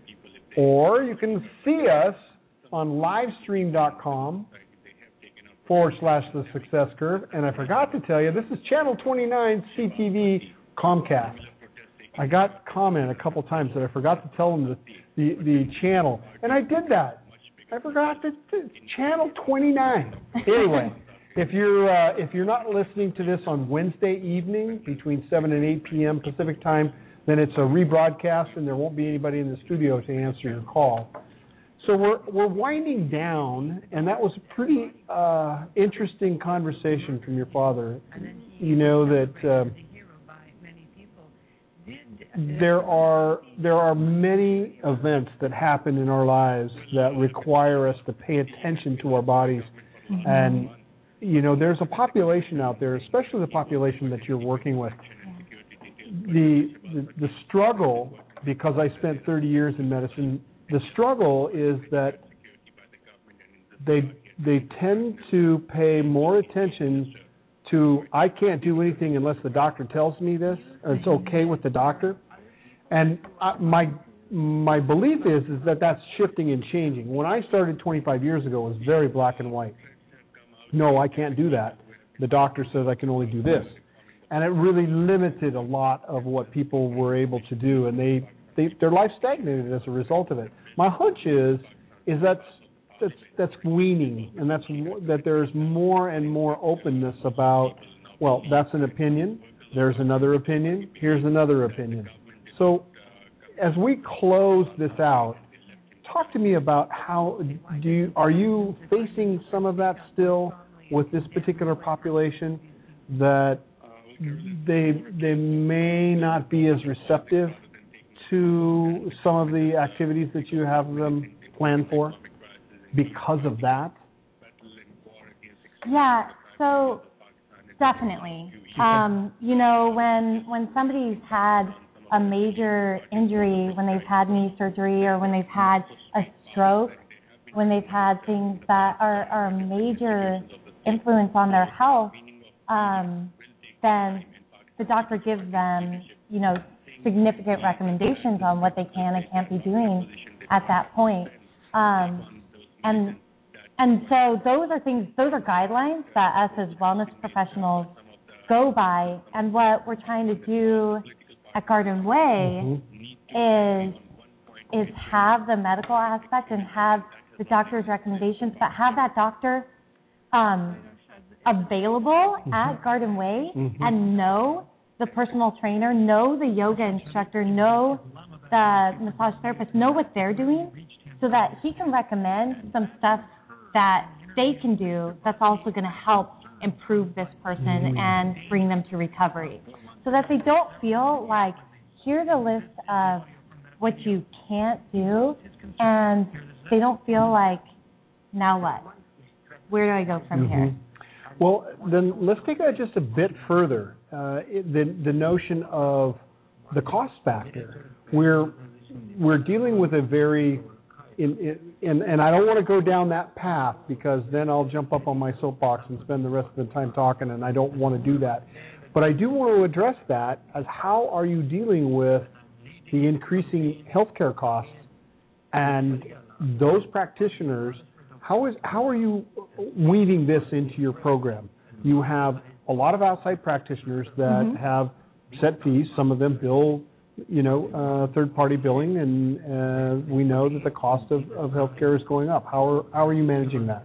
Or you can see us on livestream.com forward slash The Success Curve. And I forgot to tell you, this is Channel twenty-nine C T V Comcast. I got comment a couple times that I forgot to tell them the, the, the channel. And I did that. I forgot that it's Channel twenty-nine. Anyway, if you're uh, if you're not listening to this on Wednesday evening between seven and eight p.m. Pacific time, then it's a rebroadcast and there won't be anybody in the studio to answer your call. So we're we're winding down, and that was a pretty uh, interesting conversation from your father. You know that uh, there are there are many events that happen in our lives that require us to pay attention to our bodies, mm-hmm. and you know there's a population out there, especially the population that you're working with. The, the the struggle, because I spent thirty years in medicine, the struggle is that they they tend to pay more attention to, I can't do anything unless the doctor tells me this, or it's okay with the doctor. And I, my my belief is is that that's shifting and changing. When I started twenty-five years ago, it was very black and white. No, I can't do that. The doctor says I can only do this. And it really limited a lot of what people were able to do, and they, they their life stagnated as a result of it. My hunch is is that's that's that's weaning, and that's that there's more and more openness about, well, that's an opinion. There's another opinion. Here's another opinion. So, as we close this out, talk to me about how do you, are you facing some of that still with this particular population, that they they may not be as receptive to some of the activities that you have them planned for because of that? Yeah, so definitely. Um, you know, when when somebody's had a major injury, when they've had knee surgery or when they've had a stroke, when they've had things that are, are a major influence on their health, um, then the doctor gives them, you know, significant recommendations on what they can and can't be doing at that point. Um, and and so those are things, those are guidelines that us as wellness professionals go by. And what we're trying to do at Garden Way mm-hmm. is is have the medical aspect and have the doctor's recommendations, but have that doctor um, available mm-hmm. at Garden Way mm-hmm. and know the personal trainer, know the yoga instructor, know the massage therapist, know what they're doing so that he can recommend some stuff that they can do that's also going to help improve this person Mm-hmm. and bring them to recovery, so that they don't feel like here's a list of what you can't do, and they don't feel like, now what? Where do I go from Mm-hmm. here? Well, then let's take that just a bit further. Uh, it, the the notion of the cost factor. We're we're dealing with a very in, in, in and I don't want to go down that path because then I'll jump up on my soapbox and spend the rest of the time talking, and I don't want to do that. But I do want to address that as how are you dealing with the increasing healthcare costs and those practitioners. How is how are you weaving this into your program? You have a lot of outside practitioners that Mm-hmm. have set fees. Some of them bill, you know, uh, third-party billing, and uh, we know that the cost of, of healthcare is going up. How are how are you managing that?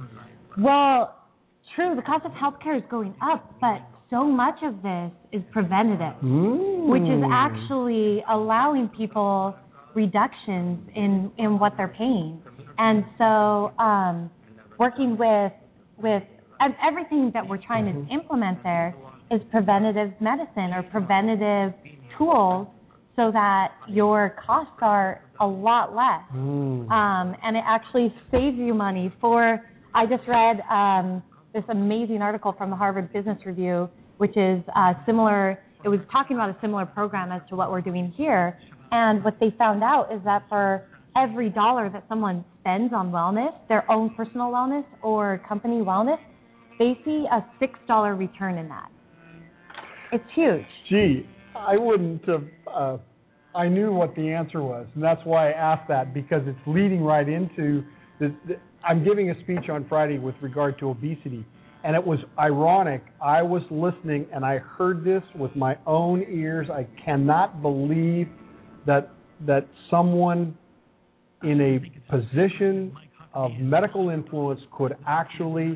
Well, true, the cost of healthcare is going up, but so much of this is preventative, Mm. which is actually allowing people reductions in, in what they're paying. And so um, working with with and everything that we're trying to implement there is preventative medicine or preventative tools so that your costs are a lot less. Mm. Um, and it actually saves you money. For I just read um, this amazing article from the Harvard Business Review, which is uh, similar. It was talking about a similar program as to what we're doing here. And what they found out is that for every dollar that someone spends on wellness, their own personal wellness or company wellness, they see a six dollar return in that. It's huge. Gee, I wouldn't have. Uh, I knew what the answer was, and that's why I asked that, because it's leading right into the, the. I'm giving a speech on Friday with regard to obesity, and it was ironic. I was listening, and I heard this with my own ears. I cannot believe that that someone in a position of medical influence could actually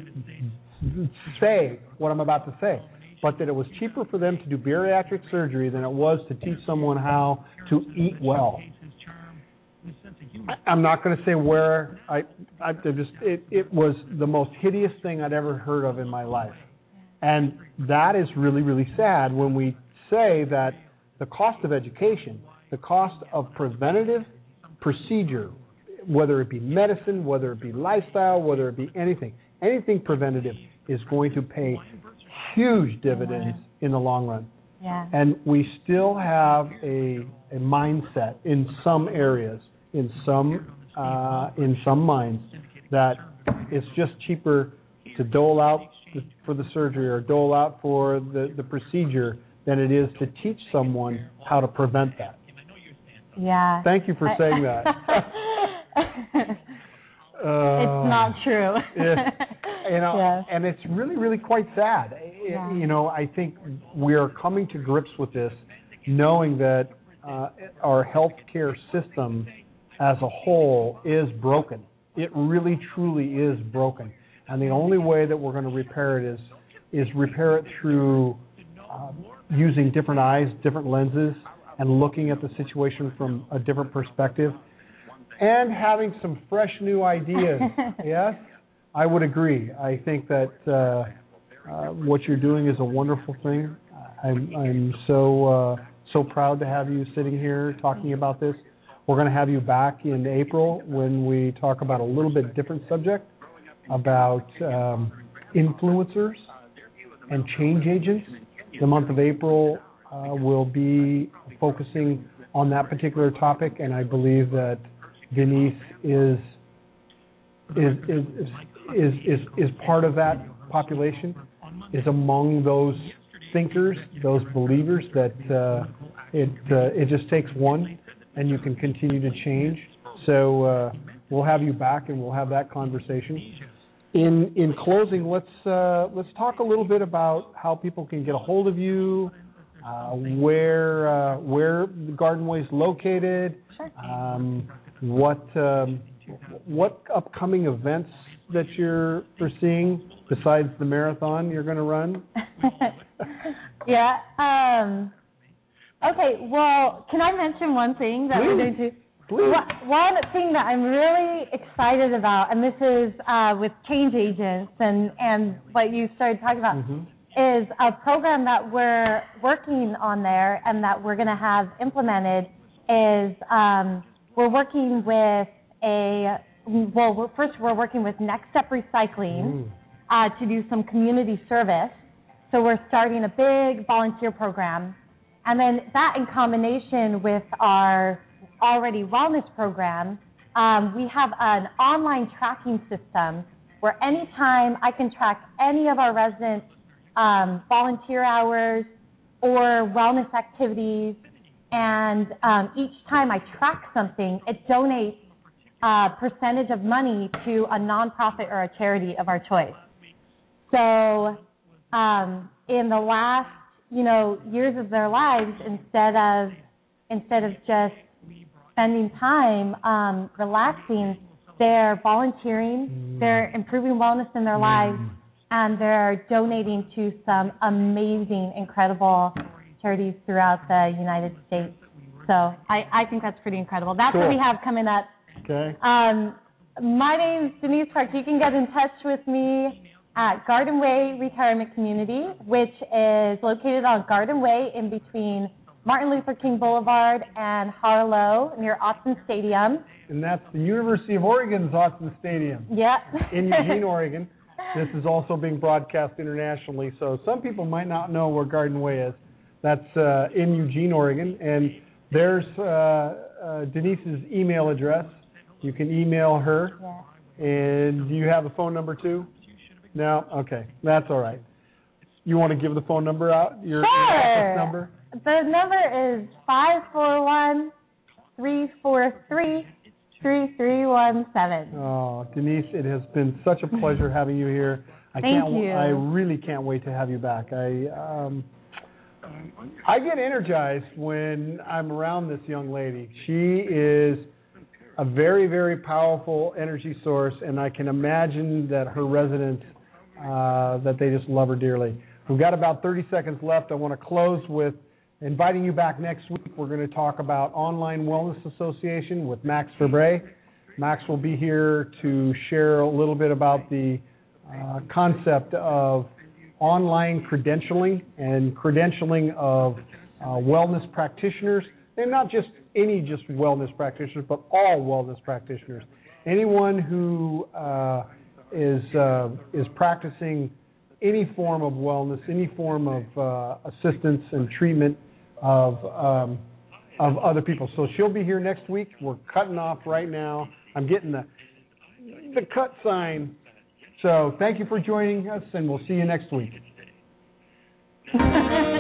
say what I'm about to say, but that it was cheaper for them to do bariatric surgery than it was to teach someone how to eat well. I'm not going to say where. I, I just it, it was the most hideous thing I'd ever heard of in my life, and that is really, really sad when we say that the cost of education, the cost of preventative procedure, whether it be medicine, whether it be lifestyle, whether it be anything, anything preventative is going to pay huge dividends in the long run. Yeah. And we still have a, a mindset in some areas, in some uh, in some minds, that it's just cheaper to dole out for the surgery or dole out for the, the procedure than it is to teach someone how to prevent that. Yeah. Thank you for saying that. Uh, it's not true. it, you know, yeah. and it's really, really quite sad. Yeah. You know, I think we are coming to grips with this, knowing that uh, our healthcare system as a whole is broken. It really, truly is broken, and the only way that we're going to repair it is is repair it through um, using different eyes, different lenses, and looking at the situation from a different perspective. And having some fresh new ideas. Yes, I would agree. I think that uh, uh, what you're doing is a wonderful thing. I'm, I'm so uh, so proud to have you sitting here talking about this. We're going to have you back in April when we talk about a little bit different subject about um, influencers and change agents. The month of April uh, will be focusing on that particular topic, and I believe that Denise is is is is is, is part of that population, is among those thinkers, those believers that uh, it uh, it just takes one, and you can continue to change. So uh, we'll have you back, and we'll have that conversation. In in closing, let's uh, let's talk a little bit about how people can get a hold of you, uh, where uh, where the Garden Way is located. Sure. Um, What um, what upcoming events that you're foreseeing besides the marathon you're going to run? yeah. Um, okay. Well, can I mention one thing that Please. we're doing too? Please. One thing that I'm really excited about, and this is uh, with change agents and, and what you started talking about, mm-hmm. is a program that we're working on there and that we're going to have implemented is um, we're working with a, well, we're, first we're working with Next Step Recycling mm. uh, to do some community service. So we're starting a big volunteer program. And then that in combination with our already wellness program, um, we have an online tracking system where anytime I can track any of our residents' um, volunteer hours or wellness activities, and um, each time I track something, it donates a percentage of money to a nonprofit or a charity of our choice. So um, in the last, you know, years of their lives, instead of instead of just spending time um, relaxing, they're volunteering, mm. they're improving wellness in their mm. lives, and they're donating to some amazing, incredible charities throughout the United States. So I, I think that's pretty incredible. That's cool. What we have coming up. Okay. Um, my name's Denise Park. You can get in touch with me at Garden Way Retirement Community, which is located on Garden Way in between Martin Luther King Boulevard and Harlow near Autzen Stadium. And that's the University of Oregon's Autzen Stadium. Yeah. In Eugene, Oregon. This is also being broadcast internationally, so some people might not know where Garden Way is. That's uh, in Eugene, Oregon. And there's uh, uh, Denise's email address. You can email her. Yeah. And do you have a phone number too? No? Okay. That's all right. You want to give the phone number out? Your, sure. your office number? The number is five four one, three four three, three three one seven. Oh, Denise, it has been such a pleasure having you here. I Thank can't, you. I really can't wait to have you back. I um, I get energized when I'm around this young lady. She is a very, very powerful energy source, and I can imagine that her residents, uh, that they just love her dearly. We've got about thirty seconds left. I want to close with inviting you back next week. We're going to talk about Online Wellness Association with Max Verbrey. Max will be here to share a little bit about the uh, concept of online credentialing and credentialing of uh, wellness practitioners, and not just any just wellness practitioners, but all wellness practitioners. Anyone who uh, is uh, is practicing any form of wellness, any form of uh, assistance and treatment of um, of other people. So she'll be here next week. We're cutting off right now. I'm getting the the cut sign. So thank you for joining us, and we'll see you next week.